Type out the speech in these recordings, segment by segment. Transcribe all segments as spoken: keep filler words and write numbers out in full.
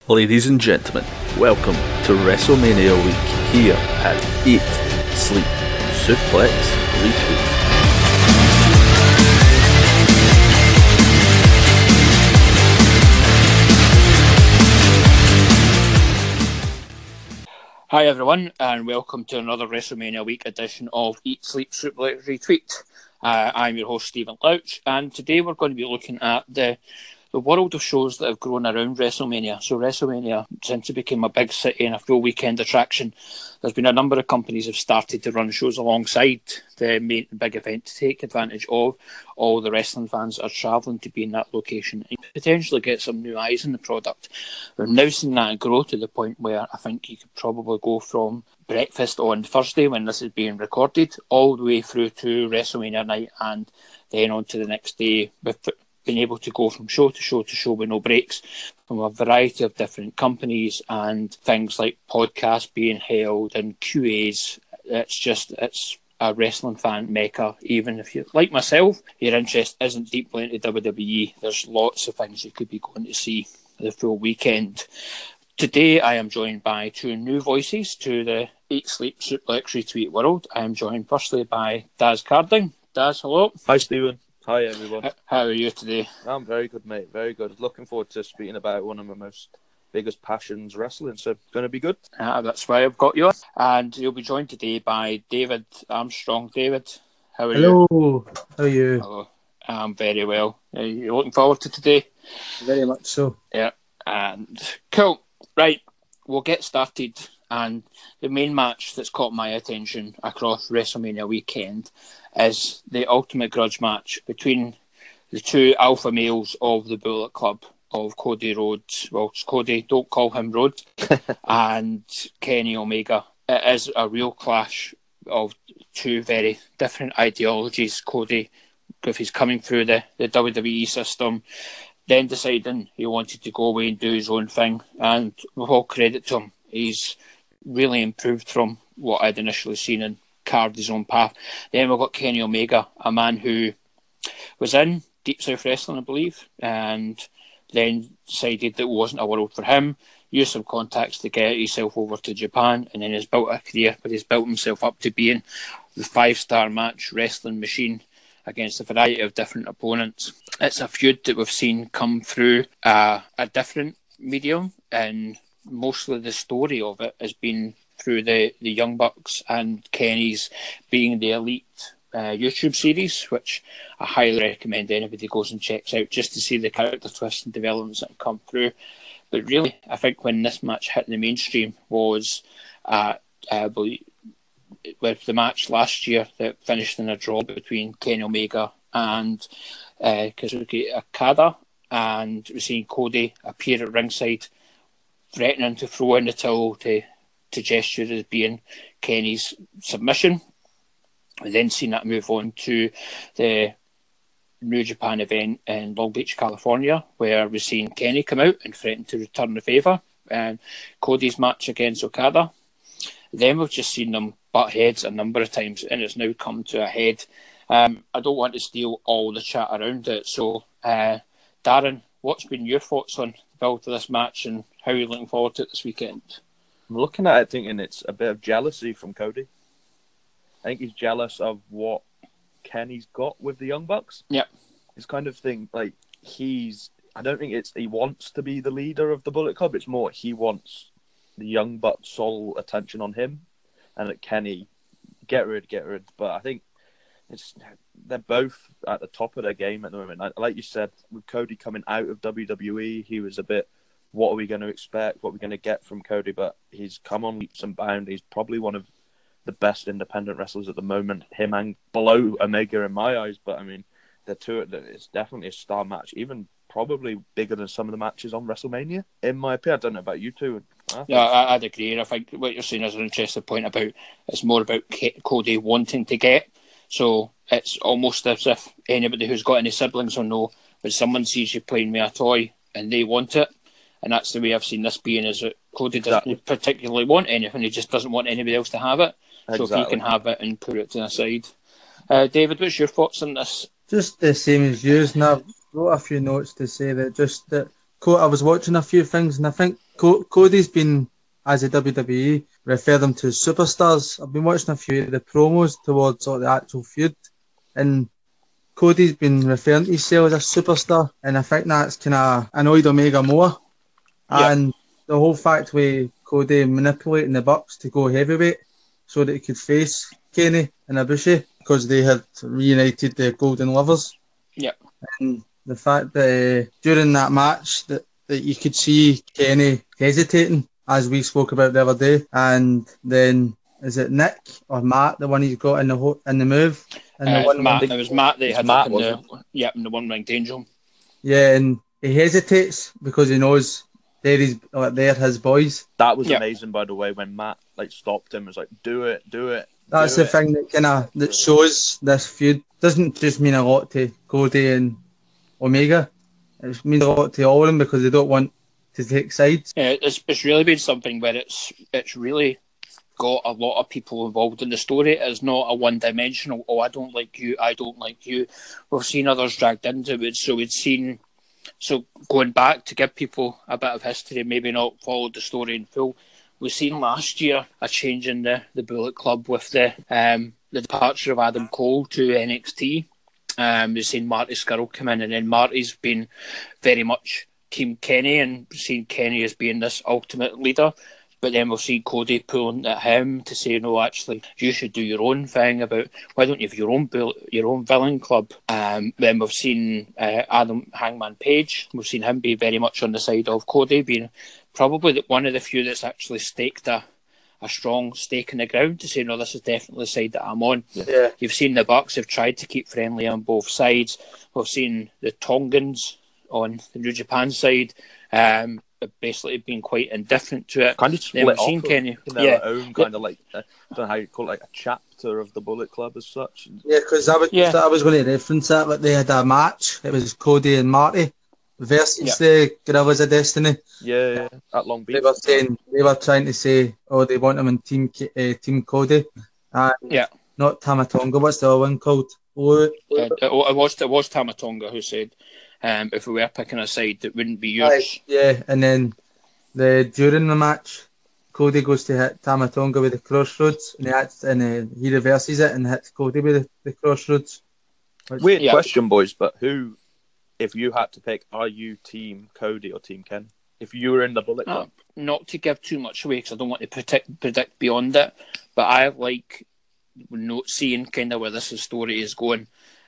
Ladies and gentlemen, welcome to WrestleMania Week here at Eat, Sleep, Suplex, Retweet. Hi everyone, and welcome to another WrestleMania Week edition of Eat, Sleep, Suplex, Retweet. Uh, I'm your host Stephen Louch, and today we're going to be looking at the the world of shows that have grown around WrestleMania. So WrestleMania, since it became a big city and a full weekend attraction, there's been a number of companies have started to run shows alongside the main big event to take advantage of all the wrestling fans that are travelling to be in that location and potentially get some new eyes on the product. We're now seeing that grow to the point where I think you could probably go from breakfast on Thursday when this is being recorded all the way through to WrestleMania night and then on to the next day with being able to go from show to show to show with no breaks from a variety of different companies and things like podcasts being held and Q As. It's just, it's a wrestling fan mecca. Even if you, like myself, your interest isn't deeply into W W E, there's lots of things you could be going to see the full weekend. Today I am joined by two new voices to the Eat, Sleep, Suplex, Retweet world. I am joined firstly by Daz Carding. Daz, hello. Hi Stephen. Hi everyone. How are you today? I'm very good, mate. Very good. Looking forward to speaking about one of my most biggest passions, wrestling. So it's going to be good. Ah, that's why I've got you. And you'll be joined today by David Armstrong. David, how are Hello. you? Hello. How are you? Hello. I'm very well. Are you looking forward to today? Very much so. Yeah. And cool. Right. We'll get started. And the main match that's caught my attention across WrestleMania weekend is the Ultimate Grudge match between the two alpha males of the Bullet Club, of Cody Rhodes, well, it's Cody, don't call him Rhodes, and Kenny Omega. It is a real clash of two very different ideologies. Cody, if he's coming through the, the W W E system, then deciding he wanted to go away and do his own thing, and with all credit to him, he's really improved from what I'd initially seen and carved his own path. Then we've got Kenny Omega, a man who was in Deep South Wrestling, I believe, and then decided that it wasn't a world for him, used some contacts to get himself over to Japan, and then has built a career, but he's built himself up to being the five-star match wrestling machine against a variety of different opponents. It's a feud that we've seen come through uh, a different medium, and mostly the story of it has been through the, the Young Bucks and Kenny's being the Elite uh, YouTube series, which I highly recommend anybody goes and checks out just to see the character twists and developments that have come through. But really, I think when this match hit the mainstream was uh, I believe, with the match last year that finished in a draw between Kenny Omega and uh, Kazuki Okada, and we've seen Cody appear at ringside threatening to throw in the towel to, to gesture as being Kenny's submission. We've then seen that move on to the New Japan event in Long Beach, California, where we've seen Kenny come out and threaten to return the favour, and Cody's match against Okada. Then we've just seen them butt heads a number of times, and it's now come to a head. Um, I don't want to steal all the chat around it, so uh, Darren, what's been your thoughts on the build to this match and how are you looking forward to it this weekend? I'm looking at it thinking it's a bit of jealousy from Cody. I think he's jealous of what Kenny's got with the Young Bucks. Yeah. It's kind of thing, like, he's... I don't think it's he wants to be the leader of the Bullet Club. It's more he wants the Young Bucks' sole attention on him, and that Kenny, get rid, get rid. But I think it's they're both at the top of their game at the moment. Like you said, with Cody coming out of W W E, he was a bit, what are we going to expect? What are we going to get from Cody? But he's come on leaps and bounds. He's probably one of the best independent wrestlers at the moment. Him and below Omega in my eyes. But I mean, the two, it's definitely a star match. Even probably bigger than some of the matches on WrestleMania, in my opinion. I don't know about you two. I yeah, I, I'd agree. And I think what you're saying is an interesting point about it's more about Cody wanting to get. So it's almost as if anybody who's got any siblings will know when someone sees you playing with a toy and they want it. And that's the way I've seen this being, is that Cody doesn't exactly. particularly want anything. He just doesn't want anybody else to have it. So exactly. if he can have it and put it to the side. Uh, David, what's your thoughts on this? Just the same as yours, and I've wrote a few notes to say that just that I was watching a few things, and I think Co- Cody's been, as a W W E, refer them to superstars. I've been watching a few of the promos towards sort of the actual feud, and Cody's been referring to himself as a superstar, and I think that's kind of annoyed Omega more. Yeah. And the whole fact with Cody manipulating the Bucks to go heavyweight so that he could face Kenny and Ibushi because they had reunited the Golden Lovers. Yeah. And the fact that uh, during that match that, that you could see Kenny hesitating, as we spoke about the other day, and then is it Nick or Matt, the one he's got in the ho- in the move? And Uh, the it's one Matt. wing- It was Matt they It's had Matt, up in the wasn't yeah in the one winged angel. Yeah, and he hesitates because he knows they're his, like, they're his boys. That was Yeah. amazing, by the way, when Matt like stopped him and was like, do it, do it. That's do the it. thing that kind of that shows this feud doesn't just mean a lot to Cody and Omega. It means a lot to all of them because they don't want to take sides. Yeah, it's it's really been something where it's it's really got a lot of people involved in the story. It's not a one-dimensional, oh, I don't like you, I don't like you. We've seen others dragged into it, so we've seen... So going back to give people a bit of history, maybe not followed the story in full, we've seen last year a change in the, the Bullet Club with the um, the departure of Adam Cole to N X T. Um, we've seen Marty Scurll come in, and then Marty's been very much Team Kenny and seen Kenny as being this ultimate leader. But then we'll see Cody pulling at him to say, no, actually, you should do your own thing about why don't you have your own bill, your own villain club. Um, then we've seen uh, Adam Hangman Page. We've seen him be very much on the side of Cody, being probably the, one of the few that's actually staked a, a strong stake in the ground to say, no, this is definitely the side that I'm on. Yeah. You've seen the Bucks have tried to keep friendly on both sides. We've seen the Tongans on the New Japan side. Um, basically been quite indifferent to it. Kind of Then split we've off seen of- Kenny. in their Yeah, own kind of like, uh, I don't know how you call it, like a chapter of the Bullet Club as such. Yeah, because I was Yeah. I was going to reference that, but they had a match. It was Cody and Marty versus the Gorillas of Destiny. Yeah, yeah, at Long Beach. They were saying they were trying to say, oh, they want them in Team K- uh, Team Cody, and Yeah. not Tamatonga. What's the other one called? Oh, uh, it, it was it was Tamatonga who said, um, if we were picking a side, it wouldn't be yours. Aye, yeah, and then the during the match, Cody goes to hit Tamatonga with the crossroads, and he hits, and uh, he reverses it and hits Cody with the, the crossroads. Which- Weird Yeah. question, boys, but who, if you had to pick, are you Team Cody or Team Ken? If you were in the Bullet Uh, Club. not to give too much away because I don't want to predict, predict beyond it, but I like not seeing kind of where this story is going.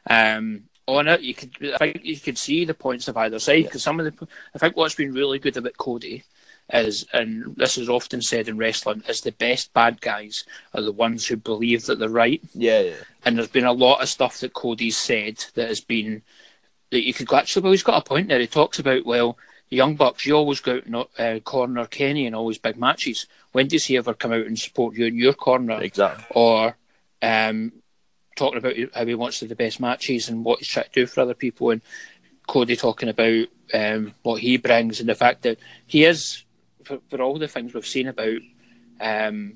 Um, on it, you could I think you could see the points of either side because some of the I think what's been really good about Cody is, and this is often said in wrestling, is the best bad guys are the ones who believe that they're right. Yeah, yeah. And there's been a lot of stuff that Cody's said that has been that you could go, actually, well, he's got a point there. He talks about, well, the Young Bucks, you always go out and uh, corner Kenny in always big matches. When does he ever come out and support you in your corner? Exactly. Or um, talking about how he wants to do the best matches and what he's trying to do for other people, and Cody talking about um, what he brings and the fact that he is, for, for all the things we've seen about um,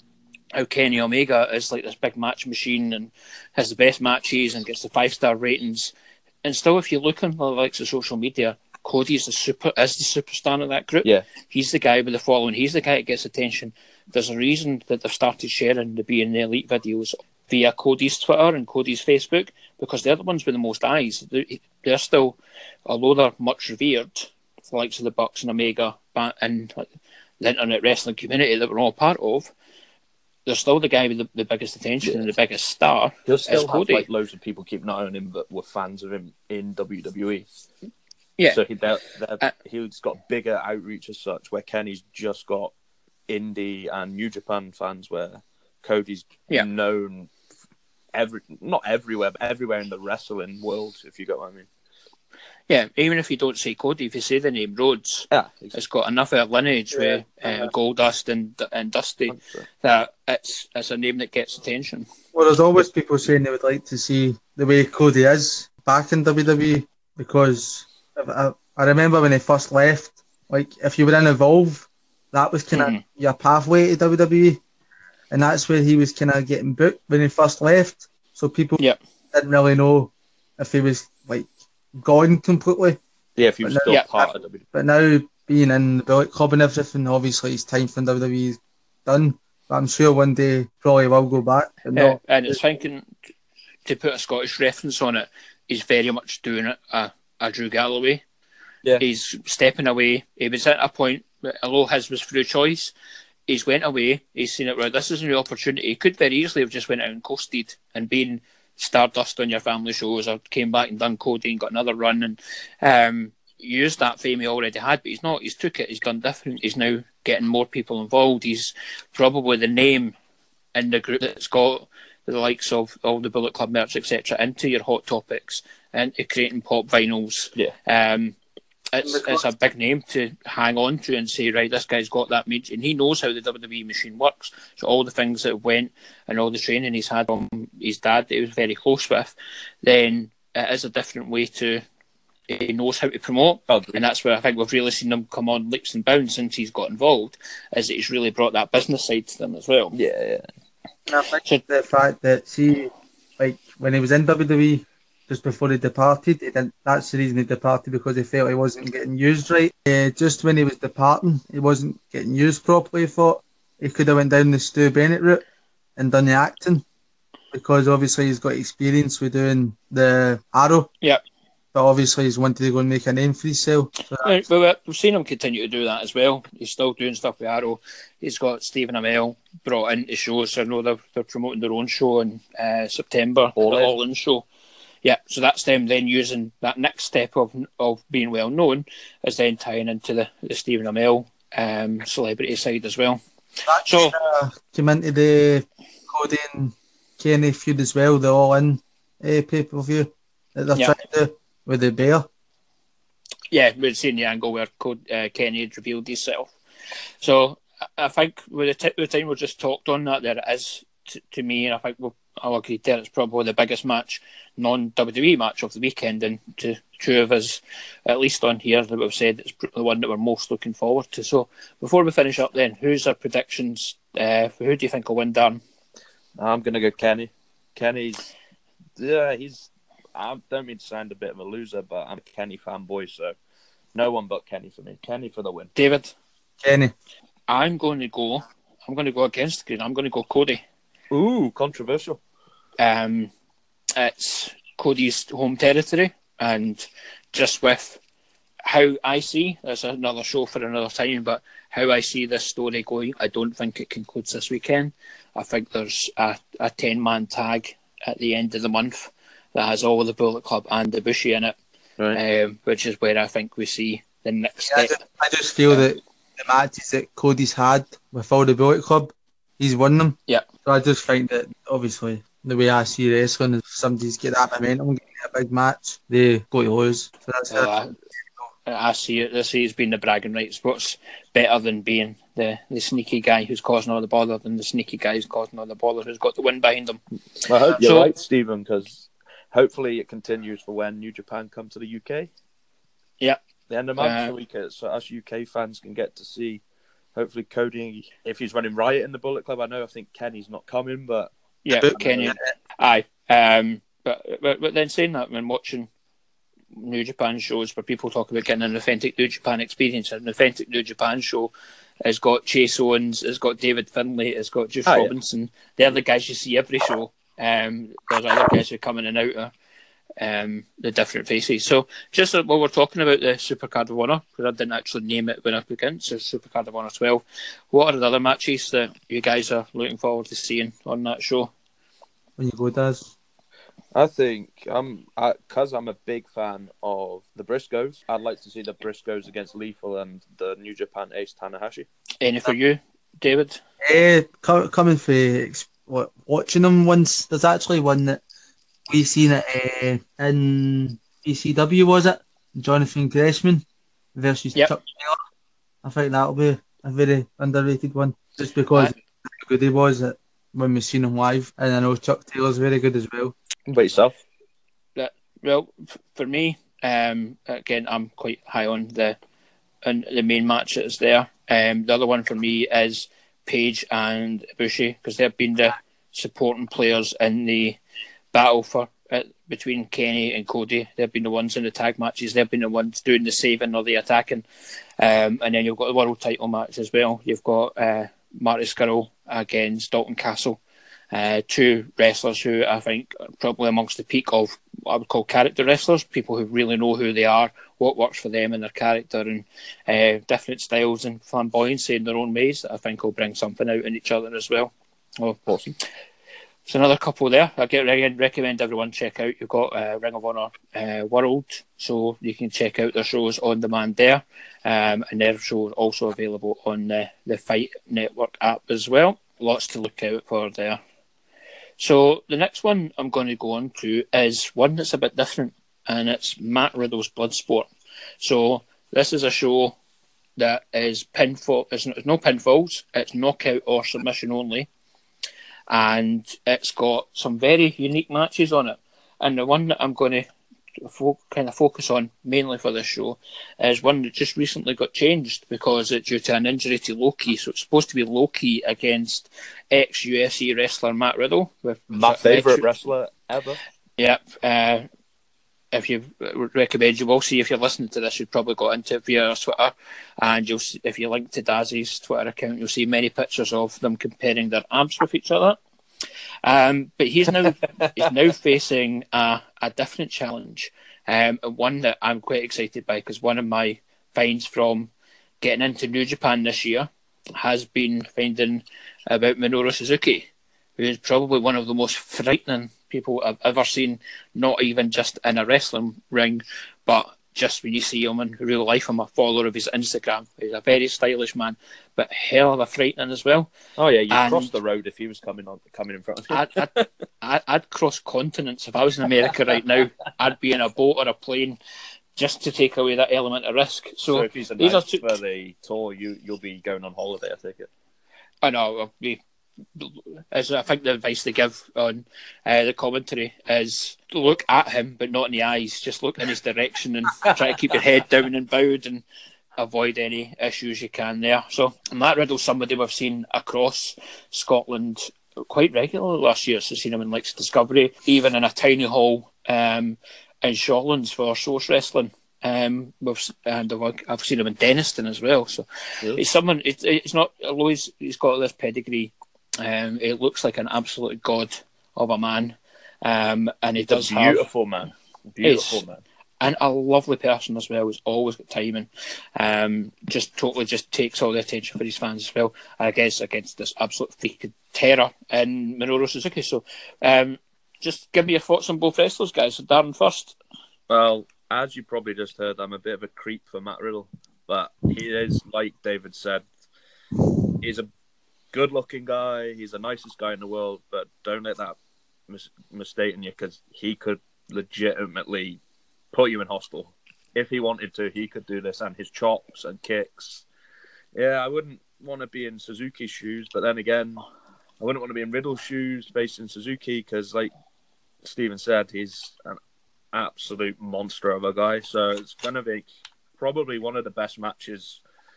how Kenny Omega is like this big match machine and has the best matches and gets the five star ratings, and still, if you look on the likes of social media, Cody is the super is the superstar of that group. Yeah. He's the guy with the following. He's the guy that gets attention. There's a reason that they've started sharing the Be in the Elite videos via Cody's Twitter and Cody's Facebook, because they're the ones with the most eyes. They're, they're still, although they're much revered, the likes of the Bucks and Omega and like, the internet wrestling community that we're all part of, they're still the guy with the, the biggest attention Yeah. and the biggest star. He'll still is have Cody. like loads of people keeping an eye on him that were fans of him in W W E. Yeah. So he, they're, they're, Uh, he's got bigger outreach as such, where Kenny's just got indie and New Japan fans, where Cody's Yeah. known every not everywhere, but everywhere in the wrestling world, if you get what I mean. Yeah, even if you don't say Cody, if you say the name Rhodes, Yeah, it's got enough of a lineage with uh, Goldust and and Dusty that it's it's a name that gets attention. Well, there's always people saying they would like to see the way Cody is back in W W E, because if I, I remember when he first left, like if you were in Evolve, that was kind of Mhm. your pathway to W W E, and that's where he was kind of getting booked when he first left. So people Yep. didn't really know if he was like gone completely. Yeah, if he was But still now- part of W W E. But now being in the Bullet Club and everything. Obviously, his time from W W E is done, but I'm sure one day probably will go back. But Uh, not. and it's thinking, to put a Scottish reference on it, he's very much doing it a, a Drew Galloway. Yeah. He's stepping away. He was at a point, although his was through choice, he's went away. He's seen it, right, this is a new opportunity. He could very easily have just went out and coasted and been Stardust on your family shows, or came back and done Cody and got another run and um, used that fame he already had, but he's not. He's took it. He's done different. He's now getting more people involved. He's probably the name in the group that's got the likes of all the Bullet Club merch, et cetera, into your Hot Topics, into creating pop vinyls. Yeah. Um, it's it's a big name to hang on to and say, right, this guy's got that made, and he knows how the W W E machine works. So all the things that went and all the training he's had from his dad that he was very close with, then it is a different way to. He knows how to promote, Oh, and that's where I think we've really seen him come on leaps and bounds since he's got involved. Is that he's really brought that business side to them as well. Yeah, yeah. I think the fact that, see, like when he was in W W E just before he departed, he didn't, that's the reason he departed, because he felt he wasn't getting used right. Uh, just when he was departing, he wasn't getting used properly. He thought he could have went down the Stu Bennett route and done the acting, because obviously he's got experience with doing the Arrow. Yep. But obviously he's wanted to go and make a name for himself. So Right, well, we've seen him continue to do that as well. He's still doing stuff with Arrow. He's got Stephen Amell brought into shows. I know they're, they're promoting their own show in uh, September, All the In. All In show. Yeah, so that's them then using that next step of of being well known is then tying into the, the Stephen Amell um, celebrity side as well. that So uh, came into the Cody and Kenny feud as well, the All In uh, pay-per-view that they're Yeah. trying to do with the bear. yeah, we've seen the angle where Code, uh, Kenny had revealed himself. So I- I think with the, t- the time we just talked on that, there it is t- to me, and I think we'll, I'll agree there it's probably the biggest match, non-W W E match of the weekend, and to two of us, at least on here, that we've said it's the one that we're most looking forward to. So before we finish up then, who's our predictions? Uh, for who do you think will win, Darren? I'm gonna go Kenny. Kenny's, yeah, he's. I don't mean to sound a bit of a loser, but I'm a Kenny fanboy, so no one but Kenny for me. Kenny for the win. David? Kenny. I'm going to go, I'm going to go against the green. I'm going to go Cody. Ooh, controversial. Um, it's Cody's home territory, and just with how I see, that's another show for another time, but how I see this story going, I don't think it concludes this weekend. I think there's a, a ten-man tag at the end of the month that has all of the Bullet Club and the Bushi in it, Right. um, which is where I think we see the next Yeah, I, step. just, I just feel that the matches that Cody's had with all the Bullet Club, he's won them. Yeah. So I just think that, obviously, the way I see wrestling, if somebody's get that momentum, getting a big match, they go to lose. So that's Uh, it. I see it. I see it's been the bragging rights. What's better than being the, the sneaky guy who's causing all the bother than the sneaky guy who's causing all the bother who's got the win behind them? I hope you're So- right, Stephen, because hopefully it continues for when New Japan come to the U K. Yeah. The end of the month, Uh, so we can, so us U K fans can get to see, hopefully, Cody, if he's running riot in the Bullet Club. I know, I think Kenny's not coming, but Yeah, But- Kenny. Aye. Um, but, but but then saying that, when watching New Japan shows where people talk about getting an authentic New Japan experience, an authentic New Japan show has got Chase Owens, it's got David Finlay, it's got Juice Oh, yeah. Robinson. They're the guys you see every show. Um, there's other guys who come in and out of um, the different faces. So just while we're talking about the Supercard of Honor, because I didn't actually name it when I began, so Supercard of Honor twelve, what are the other matches that you guys are looking forward to seeing on that show? When you go, Daz. I think I'm because I'm a big fan of the Briscoes. I'd like to see the Briscoes against Lethal and the New Japan Ace Tanahashi. Any for you, David? Eh, co- coming for ex- what, watching them once, there's actually one that we seen it uh, in B C W, was it? Jonathan Gresham versus Yep. Chuck Taylor. I think that'll be a very underrated one, just because Aye. how good he was at, when we seen him live, and I know Chuck Taylor's very good as well. What about yourself? Well, f- for me, um, again, I'm quite high on the on the main match that's there. Um, the other one for me is Page and Bushi, because they've been the supporting players in the battle for uh, between Kenny and Cody. They've been the ones in the tag matches. They've been the ones doing the saving or the attacking. Um, and then you've got the world title match as well. You've got uh, Marty Scurll against Dalton Castle. Uh, two wrestlers who I think are probably amongst the peak of what I would call character wrestlers, people who really know who they are, what works for them and their character, and uh, different styles and flamboyancy in their own ways that I think will bring something out in each other as well. Oh, awesome. There's another couple there. I get I recommend everyone check out. You've got uh, Ring of Honor uh, World, so you can check out their shows on demand there, um, and their shows also available on the, the Fight Network app as well. Lots to look out for there. So the next one I'm going to go on to is one that's a bit different, and it's Matt Riddle's Bloodsport. So this is a show that is pinfall. It's no pinfalls. It's knockout or submission only, and it's got some very unique matches on it. And the one that I'm going to fo- kind of focus on mainly for this show is one that just recently got changed because it's due to an injury to Loki. So it's supposed to be Loki against ex-U F C wrestler Matt Riddle. With My favourite ex- wrestler ever. Yep. Uh, if you recommend, you will see if you're listening to this, you've probably got into it via Twitter, and you'll see, if you link to Dazzy's Twitter account, you'll see many pictures of them comparing their abs with each other. Um, but he's now he's now facing a, a different challenge, um, and one that I'm quite excited by because one of my finds from getting into New Japan this year has been finding about Minoru Suzuki, who is probably one of the most frightening people I've ever seen, not even just in a wrestling ring, but just when you see him in real life. I'm a follower of his Instagram. He's a very stylish man, but hell of a frightening as well. Oh yeah, you'd and cross the road if he was coming on, coming in front of you. I'd, I'd, I'd, I'd cross continents. If I was in America right now, I'd be in a boat or a plane just to take away that element of risk. So, so if he's a these nice are two... for the tour, you, you'll be going on holiday, I take it. I know, I'll be... As I think the advice they give on uh, the commentary is look at him, but not in the eyes. Just look in his direction and try to keep your head down and bowed and avoid any issues you can there. So Matt Riddle's somebody we've seen across Scotland quite regularly last year. So seen him in like Discovery, even in a tiny hall um, in Shawlands for Source Wrestling. Um, we've, and I've, I've seen him in Denniston as well. So really? He's someone. It's, it's not always. He's got this pedigree. Um, it looks like an absolute god of a man, um, and he He's does a beautiful have, man, beautiful man, and a lovely person as well. He's always got timing. Um, just totally just takes all the attention for his fans as well. I guess against this absolute freak of terror in Minoru Suzuki. So, um, just give me your thoughts on both wrestlers, guys. So Darren first. Well, as you probably just heard, I'm a bit of a creep for Matt Riddle, but he is, like David said, he's a good-looking guy. He's the nicest guy in the world, but don't let that mis- mistake in you because he could legitimately put you in hospital. If he wanted to, he could do this, and his chops and kicks. Yeah, I wouldn't want to be in Suzuki's shoes, but then again, I wouldn't want to be in Riddle's shoes facing Suzuki because, like Stephen said, he's an absolute monster of a guy. So it's going to be probably one of the best matches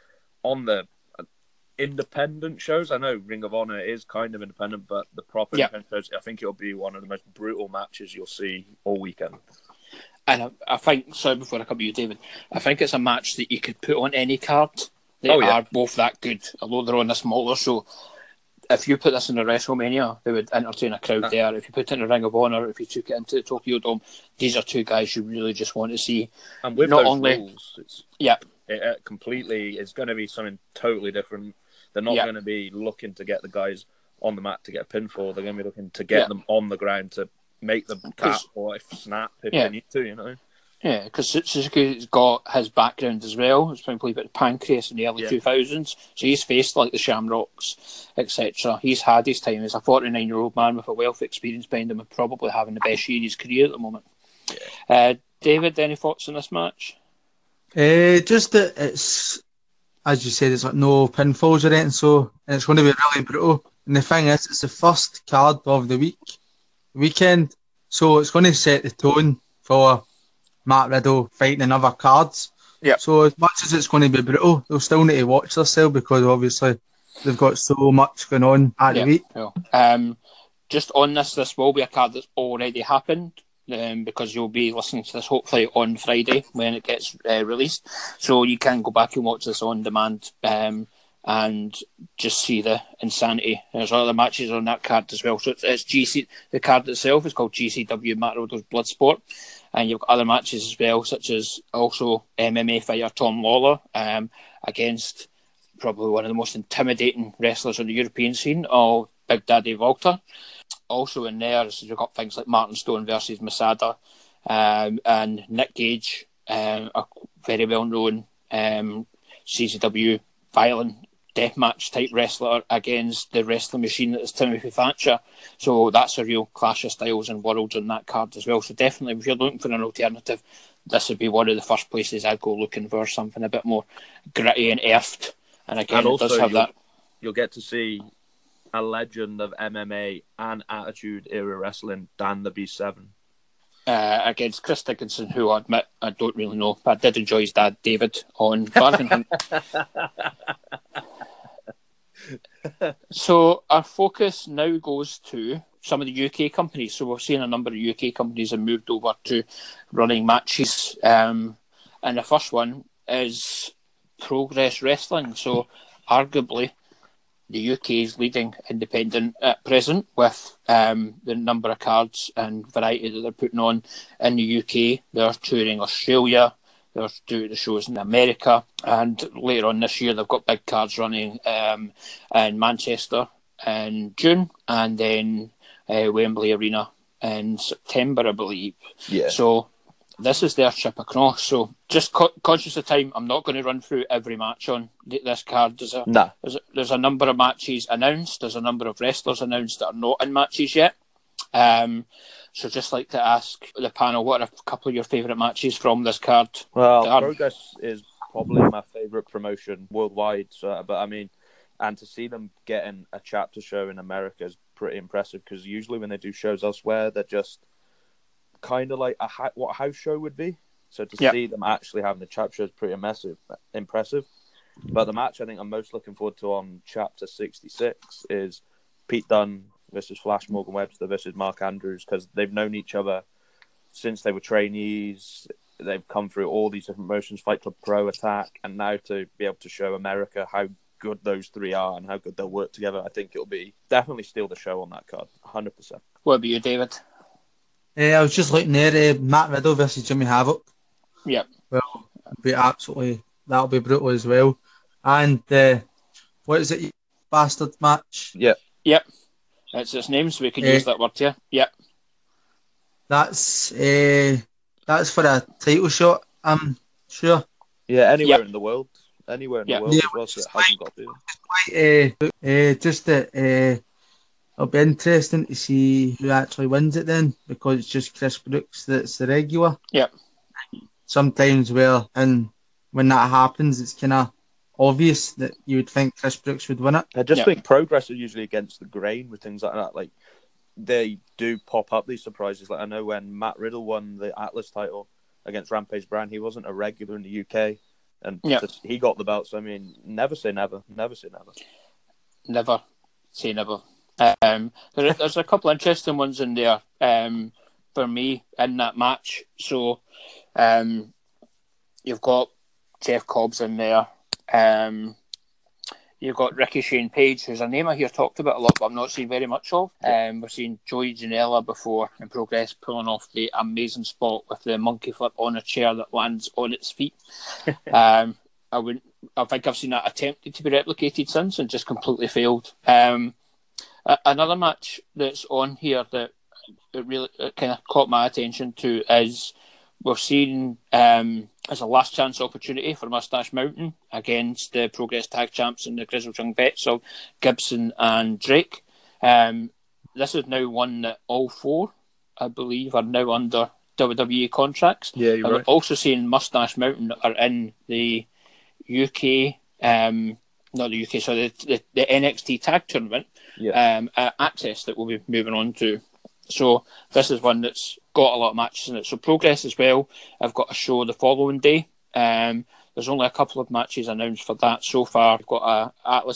on the independent shows. I know Ring of Honor is kind of independent, but the proper yeah. independent shows, I think it'll be one of the most brutal matches you'll see all weekend. And I, I think, sorry, before I come to you, David, I think it's a match that you could put on any card. They oh, yeah. are both that good, although they're on a smaller show. If you put this in a WrestleMania, they would entertain a crowd uh, there. If you put it in a Ring of Honor, if you took it into the Tokyo Dome, these are two guys you really just want to see. And with Not those only, rules, it's, yeah. it, it completely, it's going to be something totally different. They're not yeah. going to be looking to get the guys on the mat to get a pinfall. They're going to be looking to get yeah. them on the ground to make them tap or if snap if yeah. they need to, you know. Yeah, because Suzuki's got his background as well. He's been played by the Pancreas in the early yeah. two thousands. So he's faced like the Shamrocks, et cetera. He's had his time as a forty-nine-year-old man with a wealth of experience behind him and probably having the best year in his career at the moment. Yeah. Uh, David, any thoughts on this match? Uh, just that it's, as you said, it's like no pinfalls or anything, so and it's going to be really brutal. And the thing is, it's the first card of the week, weekend, so it's going to set the tone for Matt Riddle fighting in other cards. Yeah. So as much as it's going to be brutal, they'll still need to watch themselves because obviously they've got so much going on at yeah. the week. Yeah. Um, just on this, this will be a card that's already happened. um, because you'll be listening to this hopefully on Friday when it gets uh, released. So you can go back and watch this on demand um, and just see the insanity. There's other matches on that card as well. So it's, it's G C. The card itself is called G C W Matt Riddle's Bloodsport. And you've got other matches as well, such as also M M A fighter Tom Lawler um, against probably one of the most intimidating wrestlers on the European scene, of Big Daddy Walter. Also in there, so you've got things like Martin Stone versus Masada, um, and Nick Gage, um, a very well-known um, C C W violent deathmatch type wrestler against the wrestling machine that is Timothy Thatcher. So that's a real clash of styles and worlds on that card as well. So definitely, if you're looking for an alternative, this would be one of the first places I'd go looking for something a bit more gritty and earthed. And again, And it also does have you'll, that. you'll get to see a legend of M M A and Attitude Era Wrestling, Dan the Beast Seven. Uh, against Chris Dickinson, who I admit I don't really know, but I did enjoy his dad, David, on Bargain Hunt. So our focus now goes to some of the U K companies. So we've seen a number of U K companies have moved over to running matches. Um, and the first one is Progress Wrestling. So arguably the U K's leading independent at present, with um, the number of cards and variety that they're putting on in the U K. They're touring Australia, they're doing the shows in America, and later on this year they've got big cards running um, in Manchester in June, and then uh, Wembley Arena in September, I believe. Yeah. So this is their trip across. So just co- conscious of time, I'm not going to run through every match on th- this card. There's a, Nah. there's a there's a number of matches announced. There's a number of wrestlers announced that are not in matches yet. Um, so just like to ask the panel, what are a couple of your favourite matches from this card? Well, Darren? Progress is probably my favourite promotion worldwide. So, but I mean, and to see them getting a chapter show in America is pretty impressive, because usually when they do shows elsewhere, they're just kind of like a what a house show would be. So to Yep. see them actually having a chapter show is pretty massive, impressive. But the match I think I'm most looking forward to on chapter sixty-six is Pete Dunne versus Flash Morgan Webster versus Mark Andrews, because they've known each other since they were trainees. They've come through all these different motions, Fight Club Pro, Attack, and now to be able to show America how good those three are and how good they'll work together, I think it'll be definitely steal the show on that card, one hundred percent. What about you, David? Uh, I was just looking there, uh, Matt Riddle versus Jimmy Havoc. Yep. Well, it'll be absolutely, that'll be brutal as well. And uh, what is it, bastard match? Yeah. Yep. It's its name, so we can Uh, use that word here. Yep. That's uh, that's for a title shot, I'm sure. Yeah, anywhere Yep. in the world. Anywhere in Yep. the world Yeah, as well, so it hasn't got to be. Uh, uh, just that uh, it'll be interesting to see who actually wins it then, because it's just Chris Brooks that's the regular. Yep. Sometimes where, and when that happens, it's kind of obvious that you would think Chris Brooks would win it. I just Yeah. think Progress are usually against the grain with things like that. Like, they do pop up these surprises. Like, I know when Matt Riddle won the Atlas title against Rampage Brown, he wasn't a regular in the U K, and Yeah. just- he got the belt. So I mean, never say never, never say never. Never say never. Um, there, there's a couple of interesting ones in there um, for me in that match. So um, you've got Jeff Cobbs in there. Um, you've got Ricky Shane Page, who's a name I hear talked about a lot, but I'm not seeing very much of. Um, we've seen Joey Janela before in Progress pulling off the amazing spot with the monkey flip on a chair that lands on its feet. um, I wouldn't. I think I've seen that attempted to be replicated since and just completely failed. Um, a- another match that's on here that it really kind of caught my attention to is we've seen um, as a last chance opportunity for Mustache Mountain against the Progress Tag Champs and the Grizzled Young Vets of Gibson and Drake. Um, this is now one that all four, I believe, are now under W W E contracts. Yeah, you're and right. we're also seeing Mustache Mountain are in the U K, um, not the U K, sorry, the, the, the N X T Tag Tournament Yeah. um, uh, access that we'll be moving on to. So this is one that's got a lot of matches in it. So Progress as well, I've got a show the following day. Um, there's only a couple of matches announced for that so far. We've got a Atlas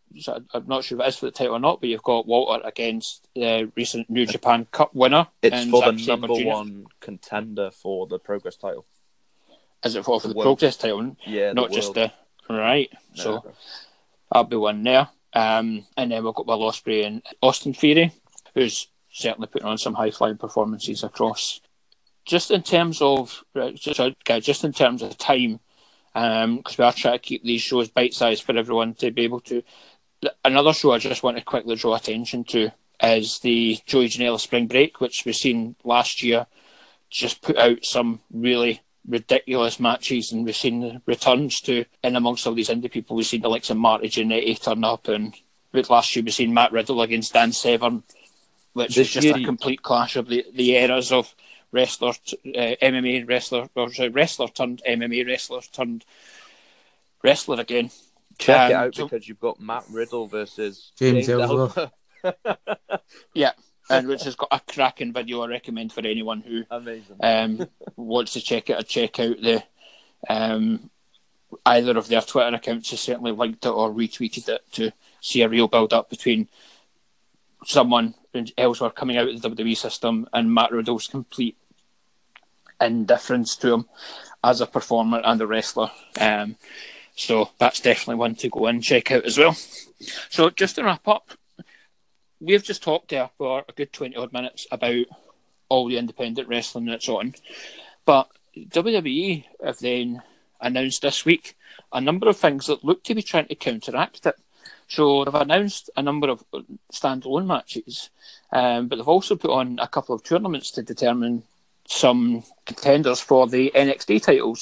so I'm not sure if it is for the title or not, but you've got Walter against the recent New Japan Cup winner. It's for Zack the Sabre number Junior one contender for the Progress title. Is it for, for The the, world. Progress title? Yeah, not the just world. the right. No. So that'll be one there. Um, and then we've got Will Ospreay and Austin Theory, who's certainly putting on some high flying performances across. Just in terms of just, just in terms of time, because um, we are trying to keep these shows bite sized for everyone to be able to. Another show I just want to quickly draw attention to is the Joey Janela Spring Break, which we've seen last year. Just put out some really ridiculous matches, and we've seen the returns to in amongst all these indie people. We've seen the likes of Marty Jannetty turn up, and last year we've seen Matt Riddle against Dan Severn, which This was just year- a complete clash of the, the eras of wrestler, uh, M M A wrestler, or sorry, wrestler turned M M A wrestler turned wrestler again. Check Um, it out so- because you've got Matt Riddle versus James James, Ellsworth. Ellsworth. Yeah, and which has got a cracking video I recommend for anyone who Amazing. um, wants to check it or check out the um, either of their Twitter accounts has certainly linked it or retweeted it to see a real build up between someone Ellsworth coming out of the W W E system and Matt Riddle's complete indifference to him as a performer and a wrestler. Um, so that's definitely one to go and check out as well. So just to wrap up, we've just talked there for a good twenty odd minutes about all the independent wrestling that's on. But W W E have then announced this week a number of things that look to be trying to counteract it. So they've announced a number of standalone matches, um, but they've also put on a couple of tournaments to determine some contenders for the N X T titles.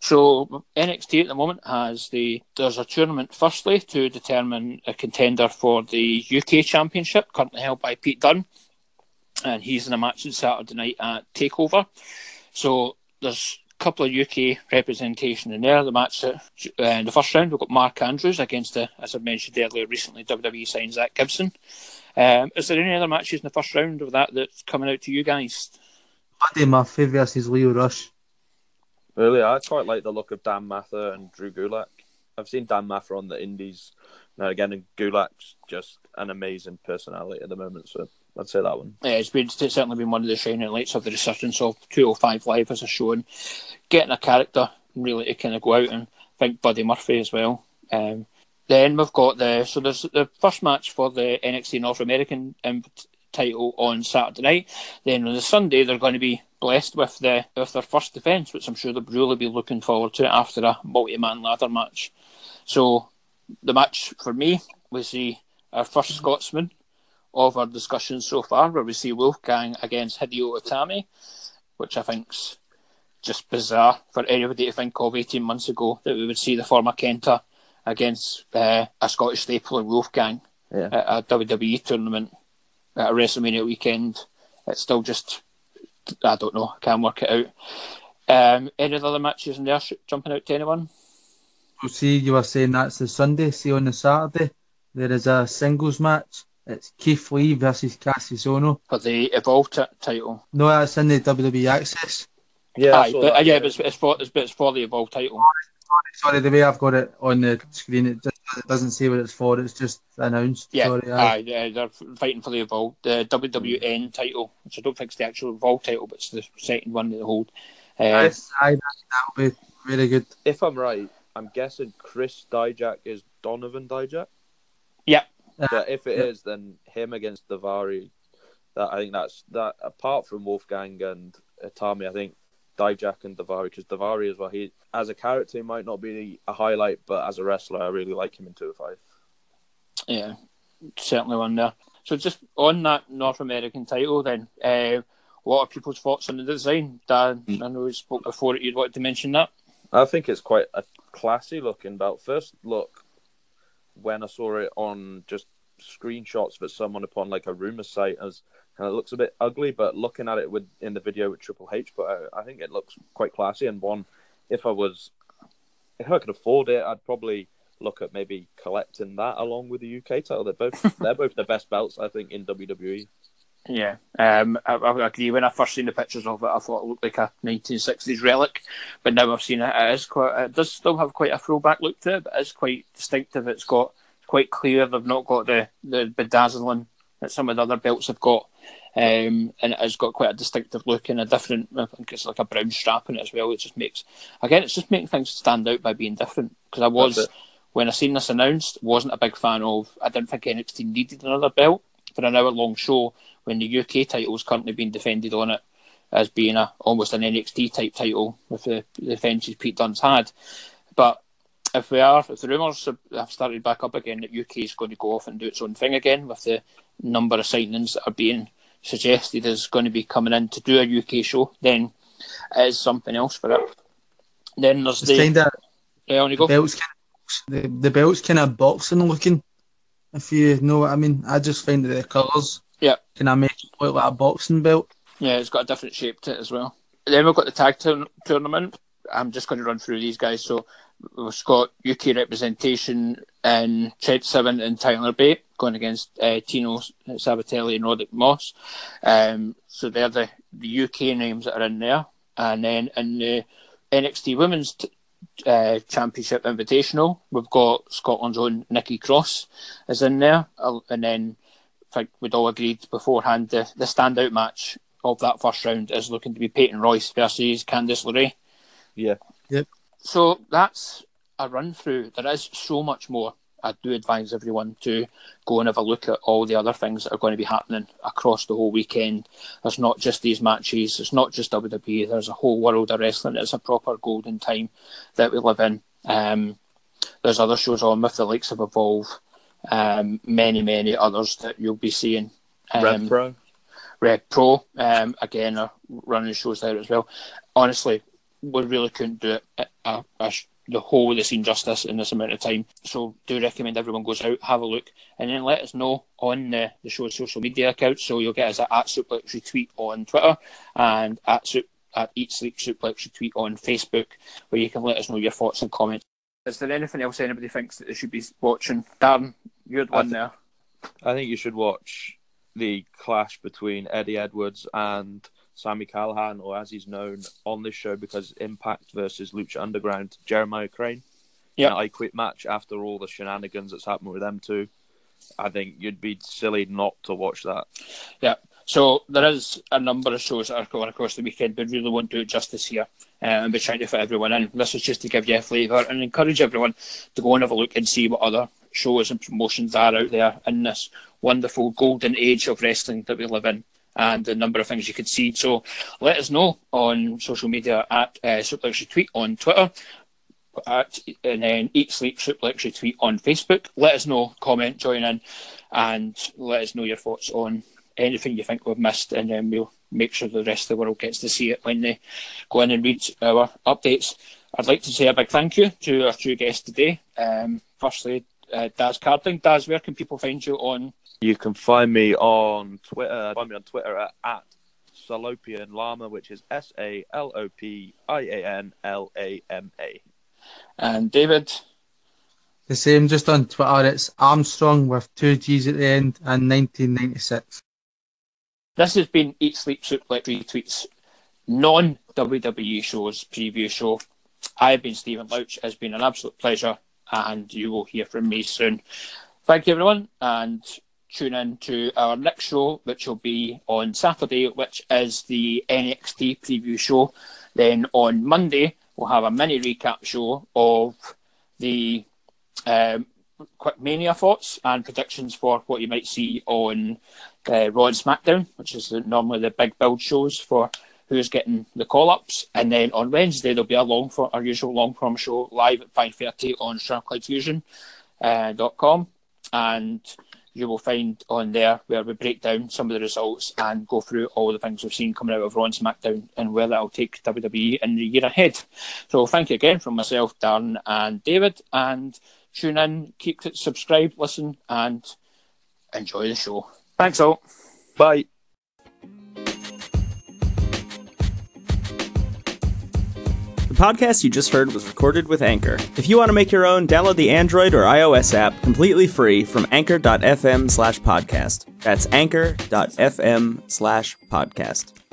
So N X T at the moment has the there's a tournament firstly to determine a contender for the U K Championship, currently held by Pete Dunne, and he's in a match on Saturday night at Takeover. So there's a couple of U K representation in there. The match uh, in the first round we've got Mark Andrews against the, as I mentioned earlier, recently W W E signed Zach Gibson. Um, is there any other matches in the first round of that that's coming out to you guys? Buddy Murphy versus Leo Rush. Really, I quite like the look of Dan Mather and Drew Gulak. I've seen Dan Mather on the Indies now again, and Gulak's just an amazing personality at the moment, so I'd say that one. Yeah, it's been it's certainly been one of the shining lights of the resurgence of two oh five Live as a show, and getting a character really to kind of go out, and I think Buddy Murphy as well. Um, then we've got the so there's the first match for the N X T North American um, title on Saturday night. Then on the Sunday they're going to be blessed with the with their first defence, which I'm sure they'll really be looking forward to after a multi-man ladder match. So the match for me was the our first Scotsman of our discussions so far, where we see Wolfgang against Hideo Itami, which I think's just bizarre for anybody to think of eighteen months ago that we would see the former Kenta against uh, a Scottish staple in Wolfgang Yeah. at a W W E tournament at a WrestleMania weekend. It's still just, I don't know, I can't work it out. Um, any other matches in there jumping out to anyone? Well, see, you were saying that's the Sunday. See, on the Saturday, there is a singles match. It's Keith Lee versus Cassius Ohno. For the Evolve t- title. No, that's in the W W E Access. Yeah, I Aye, saw but, that, uh, yeah, but it's, it's, for, it's, but it's for the Evolve title. Sorry, the way I've got it on the screen, it just it doesn't say what it's for. It's just announced. Yeah, Sorry, aye. aye, yeah, they're fighting for the Evolve, the W W N title, which I don't think is the actual Evolve title, but it's the second one that they hold. Uh, Yes, aye, that'll be very good. If I'm right, I'm guessing Chris Dijak is Donovan Dijak. yeah, But if it Yeah. is, then him against Davari, that I think that's that. Apart from Wolfgang and Itami, I think Dijak and Davari, because Davari as well. He as a character he might not be a highlight, but as a wrestler, I really like him in two oh five. yeah, certainly one there. So just on that North American title then, uh, what are people's thoughts on the design? Dan, I know we spoke before that you'd wanted to mention that. I think it's quite a classy looking belt. First look, when I saw it on just screenshots of someone upon like a rumor site, as kind of looks a bit ugly, but looking at it with in the video with Triple H put out, I think it looks quite classy. And one, if I was, if I could afford it, I'd probably look at maybe collecting that along with the U K title. They're both they're both the best belts I think in W W E. Yeah, um, I, I agree. When I first seen the pictures of it, I thought it looked like a nineteen sixties relic, but now I've seen it, it is quite. It does still have quite a throwback look to it, but it's quite distinctive. It's got quite clear. They've not got the, the bedazzling that some of the other belts have got. Um, and it has got quite a distinctive look and a different, I think it's like a brown strap in it as well. It just makes, again, it's just making things stand out by being different. Because I was, when I seen this announced, wasn't a big fan of, I didn't think N X T needed another belt for an hour long show when the U K title is currently being defended on it as being a almost an N X T type title with the, the defences Pete Dunne's had. But if we are, if the rumours have started back up again that U K is going to go off and do its own thing again with the number of signings that are being suggested is going to be coming in to do a U K show, then it is something else for it. Then there's It's the... kinda, yeah, on you the go. belt's kind of, the, the belt's kind of boxing looking, if you know what I mean. I just find that the colours Yeah. kind of make it look like a boxing belt. Yeah, it's got a different shape to it as well. Then we've got the tag tour- tournament. I'm just going to run through these guys. So we've got U K representation in Trent Seven and Tyler Bate going against uh, Tino Sabatelli and Roderick Moss. Um, so they're the, the U K names that are in there. And then in the N X T Women's t- uh, Championship Invitational, we've got Scotland's own Nikki Cross is in there. Uh, and then I think we'd all agreed beforehand the, the standout match of that first round is looking to be Peyton Royce versus Candice LeRae. Yeah. Yep. So that's a run through. There is so much more. I do advise everyone to go and have a look at all the other things that are going to be happening across the whole weekend. There's not just these matches. It's not just W W E. There's a whole world of wrestling. It's a proper golden time that we live in. Um, there's other shows on with the likes of Evolve. Um, many, many others that you'll be seeing. Um, Red Pro. Red Pro, um, again, are running shows there as well. Honestly, we really couldn't do it uh, uh, the whole of the scene justice in this amount of time. So do recommend everyone goes out, have a look, and then let us know on the, the show's social media accounts. So you'll get us at, at Suplex Retweet on Twitter and at, at Eat Sleep Suplex Retweet on Facebook, where you can let us know your thoughts and comments. Is there anything else anybody thinks that they should be watching? Darren, you're the one th- there. I think you should watch the clash between Eddie Edwards and Sami Callihan, or as he's known on this show because Impact versus Lucha Underground, Jeremiah Crane. Yeah, I Quit match after all the shenanigans that's happened with them two. I think you'd be silly not to watch that. Yeah. So there is a number of shows that are going across the weekend, but really won't do it justice here. Um, and we're trying to fit everyone in. This is just to give you a flavour and encourage everyone to go and have a look and see what other shows and promotions are out there in this wonderful golden age of wrestling that we live in, and the number of things you could see. So let us know on social media at uh, Suplex Retweet on Twitter, at, and then Eat Sleep Suplex Retweet on Facebook. Let us know, comment, join in, and let us know your thoughts on anything you think we've missed, and then we'll make sure the rest of the world gets to see it when they go in and read our updates. I'd like to say a big thank you to our two guests today. Um, firstly, uh, Daz Carding. Daz, where can people find you on? You can find me on Twitter. Find me on Twitter at, at Salopian Llama, which is S A L O P I A N L A M A. And David? The same, just on Twitter, it's Armstrong with two G's at the end and nineteen ninety-six. This has been Eat Sleep Suplex Retweets non-W W E shows preview show. I've been Stephen Louch. It's been an absolute pleasure, and you will hear from me soon. Thank you, everyone, and tune in to our next show, which will be on Saturday, which is the N X T preview show. Then on Monday, we'll have a mini recap show of the um, quick Mania thoughts and predictions for what you might see on uh, Raw and SmackDown, which is the, normally the big build shows for who's getting the call-ups. And then on Wednesday, there'll be a long form, our usual long-form show live at five thirty on sharp cloud fusion dot com. And you will find on there where we break down some of the results and go through all the things we've seen coming out of Raw and SmackDown and where that'll take W W E in the year ahead. So thank you again from myself, Darren and David, and tune in, keep subscribed, listen, and enjoy the show. Thanks all. Bye. The podcast you just heard was recorded with Anchor. If you want to make your own, download the Android or iOS app completely free from anchor dot f m slash podcast. That's anchor dot f m slash podcast.